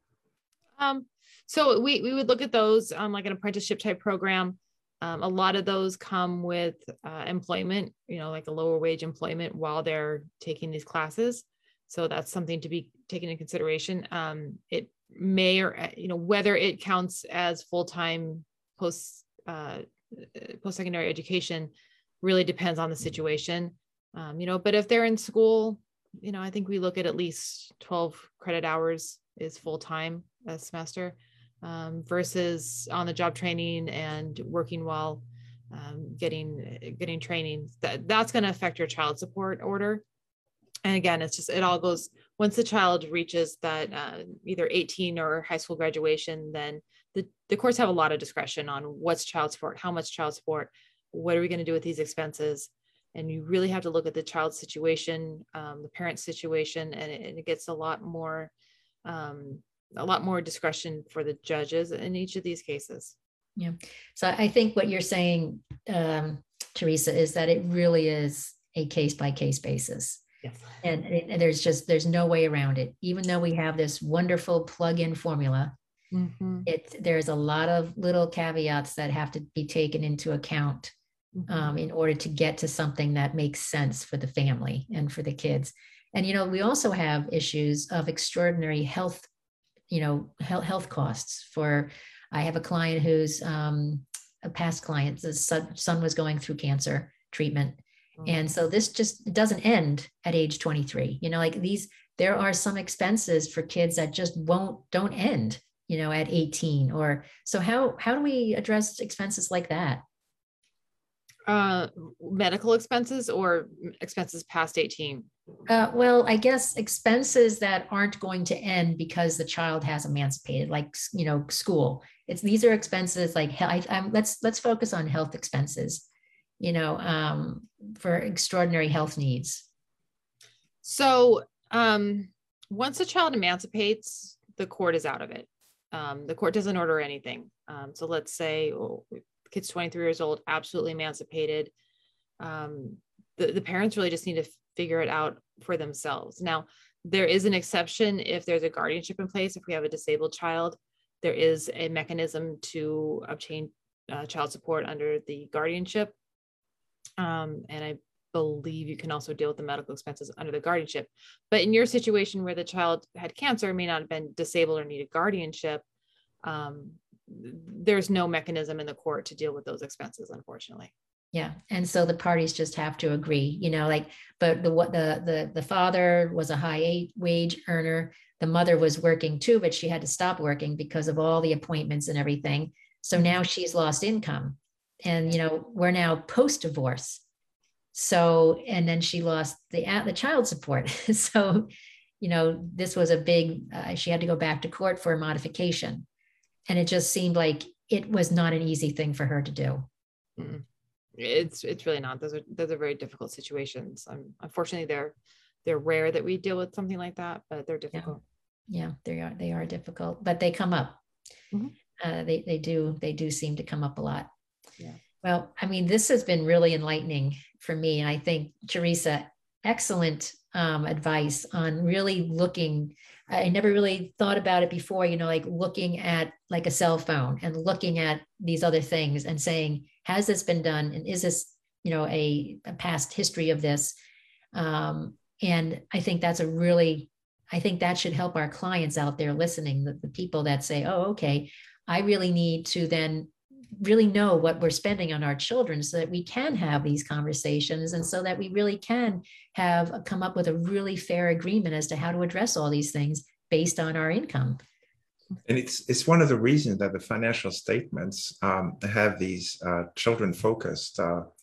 So we would look at those like an apprenticeship type program. A lot of those come with employment, like a lower wage employment while they're taking these classes. So that's something to be taken into consideration. It may, or, whether it counts as full-time post-secondary education really depends on the situation. But if they're in school, I think we look at least 12 credit hours is full-time a semester. Versus on the job training and working while getting training, that's going to affect your child support order. And again, it all goes, once the child reaches that either 18 or high school graduation, then the courts have a lot of discretion on what's child support, how much child support, what are we going to do with these expenses? And you really have to look at the child's situation, the parent's situation, and it gets a lot more discretion for the judges in each of these cases. Yeah. So I think what you're saying, Teresa, is that it really is a case by case basis. Yes. And there's no way around it. Even though we have this wonderful plug-in formula, there's a lot of little caveats that have to be taken into account in order to get to something that makes sense for the family and for the kids. And, we also have issues of extraordinary health costs. I have a client who's a past client, the son was going through cancer treatment. And so this just doesn't end at age 23, there are some expenses for kids that just don't end, at 18 so how do we address expenses like that? Medical expenses or expenses past 18? Well, I guess expenses that aren't going to end because the child has emancipated, like, school. These are expenses like, let's focus on health expenses, for extraordinary health needs. So once a child emancipates, the court is out of it. The court doesn't order anything. So let's say the kid's 23 years old, absolutely emancipated. The parents really just need to figure it out for themselves. Now, there is an exception if there's a guardianship in place. If we have a disabled child, there is a mechanism to obtain child support under the guardianship. And I believe you can also deal with the medical expenses under the guardianship. But in your situation where the child had cancer, may not have been disabled or needed guardianship, there's no mechanism in the court to deal with those expenses, unfortunately. Yeah. And so the parties just have to agree, but the father was a high wage earner. The mother was working too, but she had to stop working because of all the appointments and everything. So now she's lost income. And, we're now post-divorce. So, and then she lost the child support. So, this was a big, she had to go back to court for a modification. And it just seemed like it was not an easy thing for her to do. Mm-hmm. It's really not. Those are very difficult situations. Unfortunately, they're rare that we deal with something like that, but they're difficult. Yeah, they are difficult, but they come up. Mm-hmm. They do seem to come up a lot. Yeah. Well, I mean, this has been really enlightening for me. And I think, Teresa, excellent advice on really looking. I never really thought about it before, like looking at like a cell phone and looking at these other things and saying, has this been done? And is this, a past history of this? And I think I think that should help our clients out there listening, the people that say, oh, okay, I really need to then really know what we're spending on our children so that we can have these conversations and so that we really can come up with a really fair agreement as to how to address all these things based on our income. And it's one of the reasons that the financial statements have these children-focused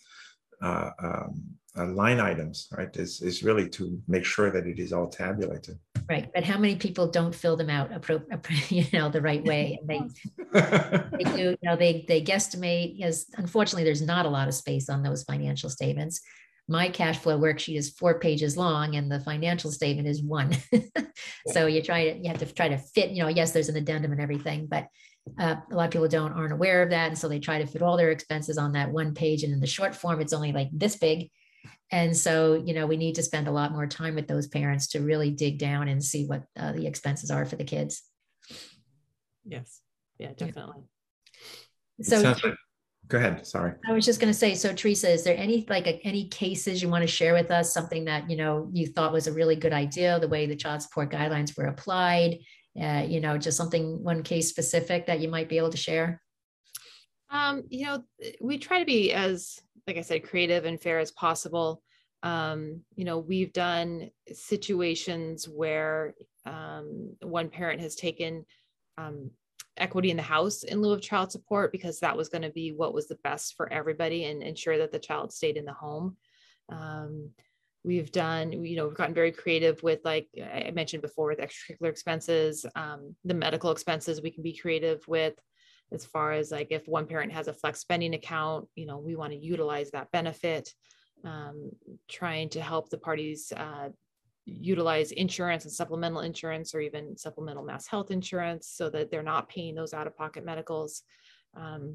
line items, right? Is really to make sure that it is all tabulated. Right, but how many people don't fill them out, the right way? And they do, they guesstimate. Because unfortunately, there's not a lot of space on those financial statements. My cash flow worksheet is 4 pages long, and the financial statement is 1. So you have to try to fit. Yes, there's an addendum and everything, but a lot of people aren't aware of that, and so they try to fit all their expenses on that 1 page. And in the short form, it's only like this big. And so, we need to spend a lot more time with those parents to really dig down and see what the expenses are for the kids. Yes. Yeah, definitely. So go ahead. Sorry. I was just going to say, so Teresa, is there any cases you want to share with us? Something that, you thought was a really good idea, the way the child support guidelines were applied, just one case specific that you might be able to share? We try to be as, like I said, creative and fair as possible. We've done situations where one parent has taken equity in the house in lieu of child support because that was going to be what was the best for everybody and ensure that the child stayed in the home. We've gotten very creative with, like I mentioned before, with extracurricular expenses, the medical expenses we can be creative with. As far as like if one parent has a flex spending account, we want to utilize that benefit, trying to help the parties utilize insurance and supplemental insurance or even supplemental mass health insurance so that they're not paying those out-of-pocket medicals. And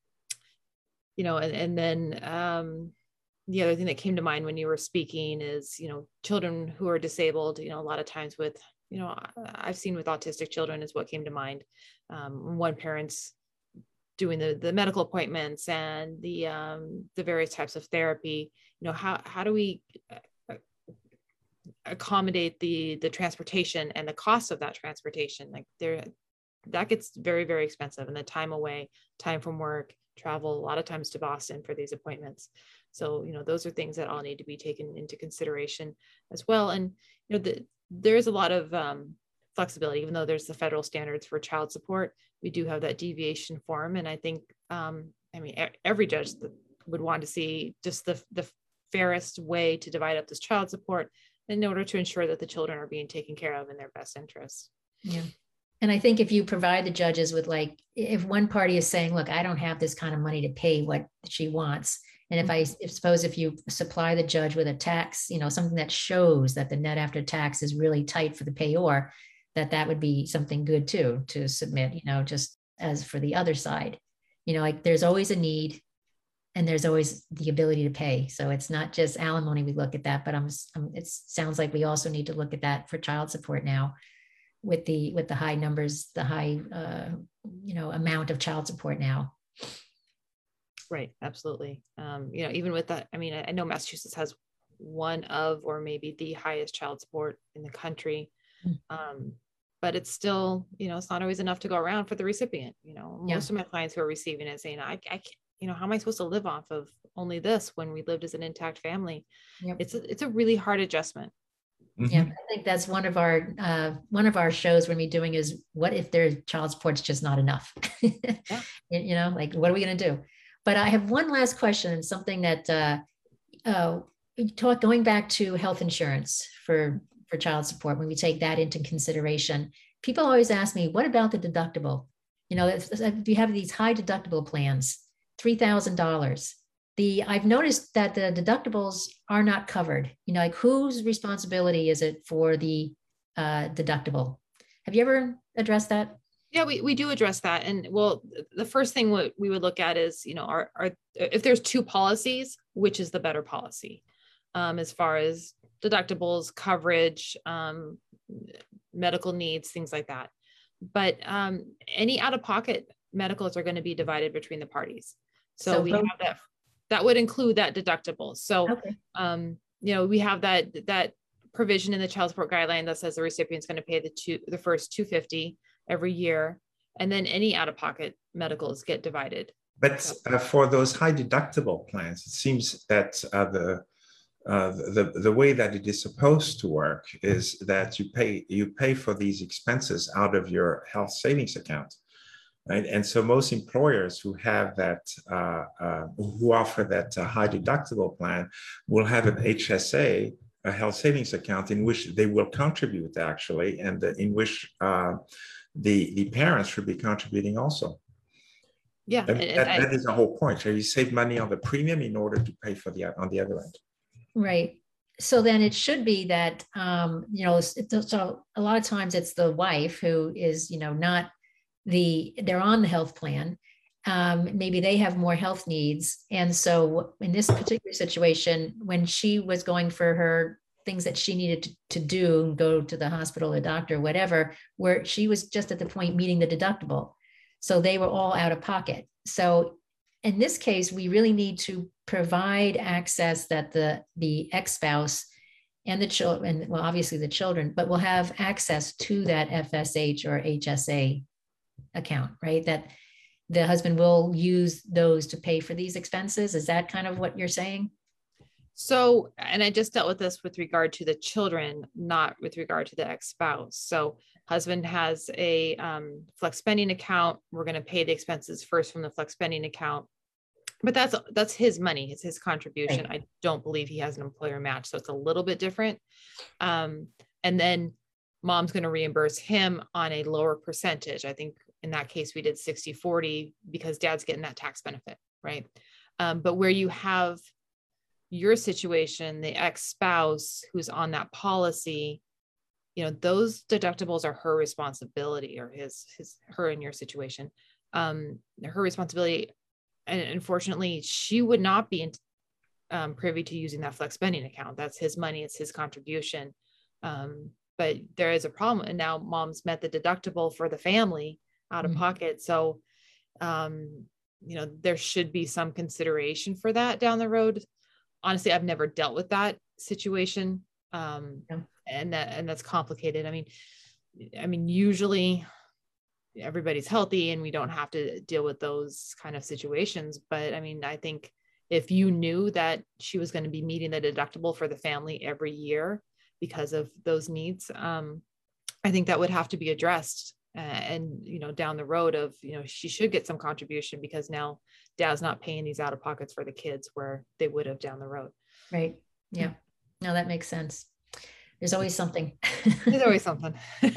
then the other thing that came to mind when you were speaking is, children who are disabled, a lot of times with, I've seen with autistic children is what came to mind. One parent's doing the medical appointments and the various types of therapy, how do we accommodate the transportation and the cost of that transportation? Like that gets very, very expensive, and the time away, time from work, travel, a lot of times to Boston for these appointments. So, those are things that all need to be taken into consideration as well. And, there's a lot of flexibility, even though there's the federal standards for child support, we do have that deviation form. And I think, every judge would want to see just the fairest way to divide up this child support in order to ensure that the children are being taken care of in their best interest. Yeah. And I think if you provide the judges with, like, if one party is saying, look, I don't have this kind of money to pay what she wants. And if you supply the judge with a tax, something that shows that the net after tax is really tight for the payor, that would be something good too, to submit, just as for the other side, like there's always a need and there's always the ability to pay. So it's not just alimony. We look at that, but it sounds like we also need to look at that for child support now with the high numbers, the high, amount of child support now. Right. Absolutely. Even with that, I know Massachusetts has one of, or maybe the highest child support in the country. But it's still, it's not always enough to go around for the recipient. Most of my clients who are receiving it saying, I can't, how am I supposed to live off of only this when we lived as an intact family? Yep. It's a really hard adjustment. Yeah, I think that's one of our shows we're gonna be doing is what if their child support's just not enough? Yeah. Like what are we gonna do? But I have one last question and something that going back to health insurance for child support, when we take that into consideration, people always ask me, what about the deductible? If you have these high deductible plans, $3,000. I've noticed that the deductibles are not covered. Like whose responsibility is it for the deductible? Have you ever addressed that? Yeah, we do address that. And well, the first thing what we would look at is, if there's two policies, which is the better policy, as far as deductibles, coverage, medical needs, things like that. But any out-of-pocket medicals are going to be divided between the parties. So we have that would include that deductible. So, okay. We have that provision in the child support guideline that says the recipient's going to pay the first $250 every year, and then any out-of-pocket medicals get divided. But for those high deductible plans, it seems that the way that it is supposed to work is that you pay for these expenses out of your health savings account, right? And so most employers who have that who offer that high deductible plan will have an HSA, a health savings account, in which they will contribute actually, and in which the parents should be contributing also. Yeah, that is the whole point. So you save money on the premium in order to pay for on the other end. Right. So then it should be that, so a lot of times it's the wife who is, not they're on the health plan. Maybe they have more health needs. And so in this particular situation, when she was going for her things that she needed to do, go to the hospital, the doctor, whatever, where she was just at the point meeting the deductible. So they were all out of pocket. So in this case, we really need to provide access that the ex-spouse and the children, well, obviously the children, but will have access to that FSH or HSA account, right? That the husband will use those to pay for these expenses. Is that kind of what you're saying? So, and I just dealt with this with regard to the children, not with regard to the ex-spouse. So husband has a flex spending account. We're going to pay the expenses first from the flex spending account, but that's his money. It's his contribution. Right. I don't believe he has an employer match. So it's a little bit different. And then mom's going to reimburse him on a lower percentage. I think in that case, we did 60-40 because dad's getting that tax benefit, right? But where you have your situation, the ex-spouse who's on that policy, those deductibles are her responsibility, or her in your situation, her responsibility. And unfortunately, she would not be privy to using that flex spending account. That's his money. It's his contribution. But there is a problem. And now mom's met the deductible for the family out of pocket. So, there should be some consideration for that down the road. Honestly, I've never dealt with that situation. And that's complicated. I mean, usually everybody's healthy and we don't have to deal with those kind of situations. But I think if you knew that she was going to be meeting the deductible for the family every year because of those needs, I think that would have to be addressed. And down the road of, she should get some contribution because now dad's not paying these out of pockets for the kids where they would have down the road. Right. Yeah. No, that makes sense. There's always something. There's always something.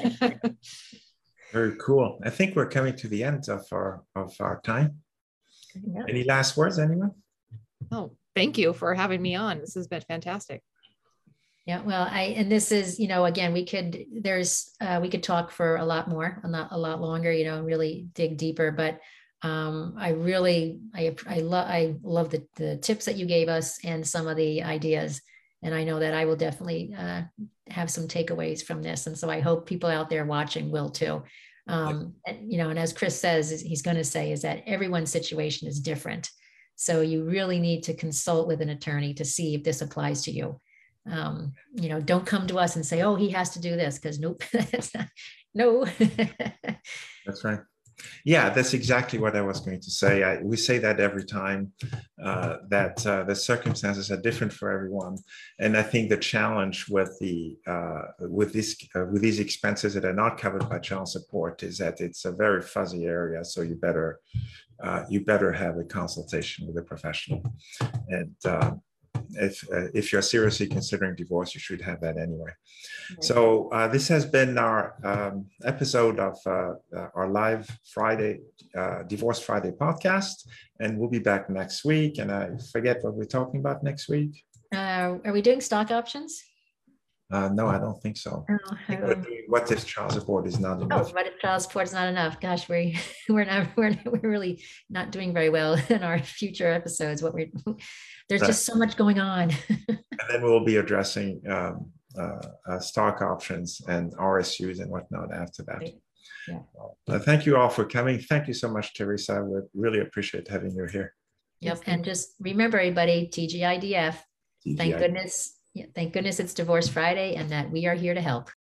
Very cool. I think we're coming to the end of our time. Yeah. Any last words, anyone? Oh, thank you for having me on. This has been fantastic. Yeah, well, and this is, again, we could talk for a lot more, a lot longer, really dig deeper, but I love the tips that you gave us and some of the ideas. And I know that I will definitely have some takeaways from this. And so I hope people out there watching will too. And as Chris says, he's going to say is that everyone's situation is different. So you really need to consult with an attorney to see if this applies to you. Don't come to us and say, oh, he has to do this, because nope, that's not, no. That's right. Yeah, that's exactly what I was going to say. We say that every time that the circumstances are different for everyone, and I think the challenge with with these expenses that are not covered by child support is that it's a very fuzzy area. So you better have a consultation with a professional, and if you're seriously considering divorce, you should have that anyway. So this has been our episode of our live Friday, Divorce Friday podcast, and we'll be back next week. And I forget what we're talking about next week. Are we doing stock options? No, I don't think so. What if child support is not enough? Oh, what if child support is not enough? Gosh, we're really not doing very well in our future episodes. There's just so much going on. And then we'll be addressing stock options and RSUs and whatnot after that. Right. Yeah. Thank you all for coming. Thank you so much, Teresa. We really appreciate having you here. Yep. And just remember, everybody, TGIDF. Thank goodness. Yeah, thank goodness it's Divorce Friday and that we are here to help.